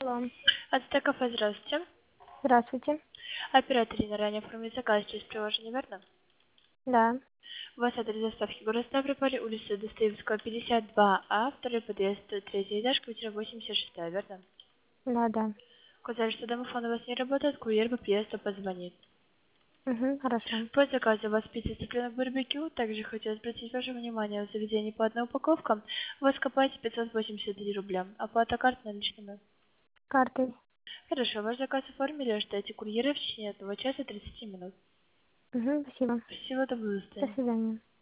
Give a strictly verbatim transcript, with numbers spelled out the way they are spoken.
Алло. Ацтек кафе, здравствуйте. Здравствуйте. Оператор ранее оформил заказ через приложение, верно? Да. У вас адрес доставки город Ставрополь, улица Достоевского, пятьдесят два А, второй подъезд, третий этаж, квартира восемьдесят шесть, верно? Да, да. Указали, что домофон у вас не работает, курьер по приезду позвонит. Угу, хорошо. По заказу у вас пицца цыпленок барбекю. Также хочу обратить ваше внимание на заведение по одной упаковкам. Вы скопаете пятьсот восемьдесят три рубля. Оплата карт наличными. Картой. Хорошо, ваш заказ оформили, ожидайте курьера в течение одного часа тридцати минут. Угу, спасибо. Всего доброго, до До свидания. свидания.